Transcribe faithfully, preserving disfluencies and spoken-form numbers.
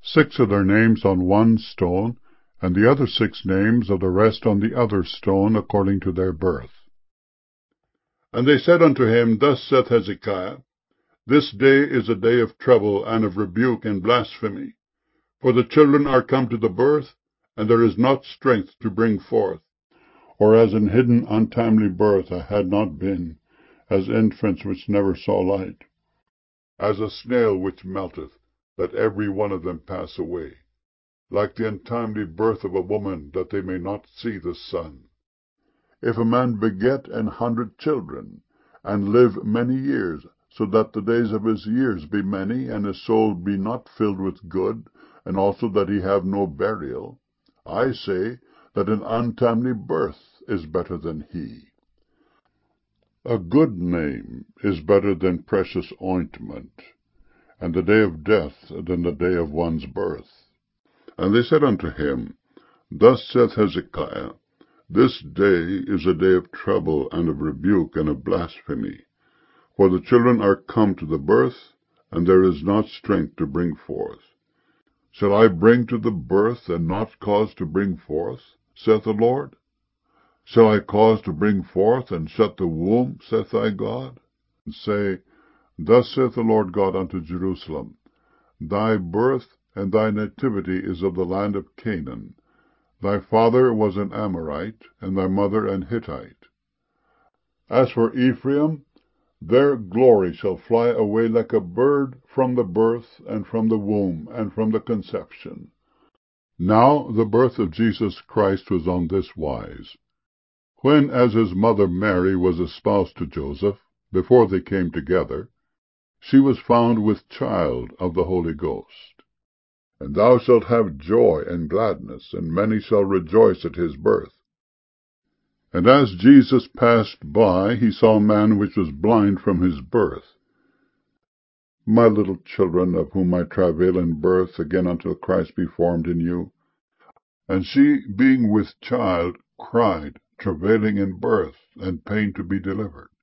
six of their names on one stone, and the other six names of the rest on the other stone, according to their birth. And they said unto him, Thus saith Hezekiah, This day is a day of trouble, and of rebuke and blasphemy. For the children are come to the birth, and there is not strength to bring forth. Or as an hidden untimely birth I had not been, as infants which never saw light. As a snail which melteth, let every one of them pass away. Like the untimely birth of a woman, that they may not see the sun. If a man beget an hundred children, and live many years, so that the days of his years be many, and his soul be not filled with good, and also that he have no burial, I say that an untimely birth is better than he. A good name is better than precious ointment, and the day of death than the day of one's birth. And they said unto him, Thus saith Hezekiah, This day is a day of trouble, and of rebuke, and of blasphemy. For the children are come to the birth, and there is not strength to bring forth. Shall I bring to the birth, and not cause to bring forth, saith the Lord? Shall I cause to bring forth, and shut the womb, saith thy God? And say, Thus saith the Lord God unto Jerusalem, Thy birth and thy nativity is of the land of Canaan. Thy father was an Amorite, and thy mother an Hittite. As for Ephraim, their glory shall fly away like a bird from the birth, and from the womb, and from the conception. Now the birth of Jesus Christ was on this wise. When as his mother Mary was espoused to Joseph, before they came together, she was found with child of the Holy Ghost. And thou shalt have joy and gladness, and many shall rejoice at his birth. And as Jesus passed by, he saw a man which was blind from his birth. My little children, of whom I travail in birth, again until Christ be formed in you. And she, being with child, cried, travailing in birth, and pain to be delivered.